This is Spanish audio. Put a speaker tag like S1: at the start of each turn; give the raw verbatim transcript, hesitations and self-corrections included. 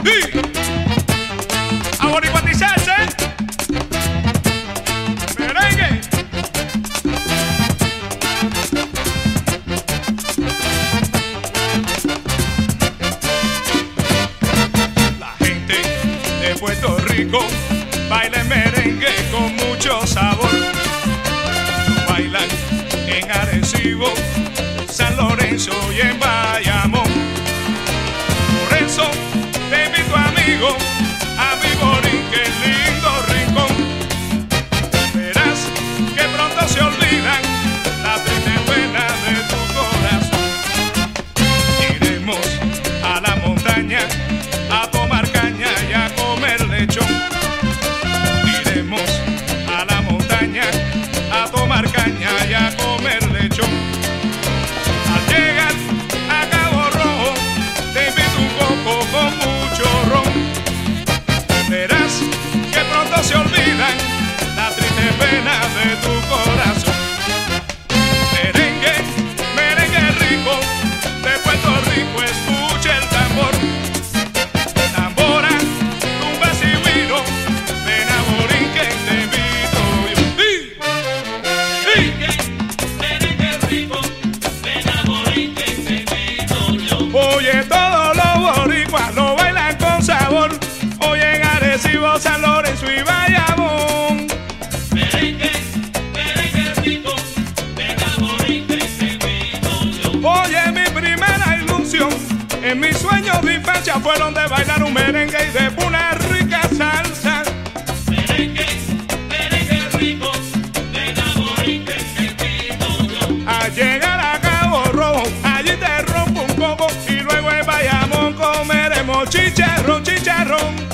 S1: Sí. Aboriguatizarse. Merengue. La gente de Puerto Rico baila merengue con mucho sabor. Lo bailan en Arecibo, San Lorenzo y en Bayamón. Por eso te invito, amigo, a mi Borinquen, lindo rincón. Verás que pronto se olvidan la triste pena de tu corazón. Iremos a la montaña a tomar caña y a comer lechón. Iremos a la montaña a tomar caña y a comer lechón. Al llegar a Cabo Rojo te invito un coco con mucho ron. Verás que pronto se olvidan la triste pena de tu corazón. Merengue, merengue rico, de Puerto Rico escucha el tambor. Tambora, tumbas y guiro, ven a Borinquen, te invito yo. ¡Sí! ¡Sí!
S2: Merengue rico, ven a Borinquen, te invito yo.
S1: Oye, todos los boricuas lo bailan con sabor. Oye, en Arecibo, San Lorenzo y Bayamón.
S2: Merengue, merengue rico, ven a Borinquen, te invito yo.
S1: Oye, mi primera ilusión en mis sueños de infancia fueron de bailar un merengue y de una rica salsa.
S2: Merengue, merengue rico, ven a Borinquen, te invito yo.
S1: Al llegar a Cabo Rojo, allí te rompo un coco y luego en Bayamón comeremos chicharrón, chicharrón.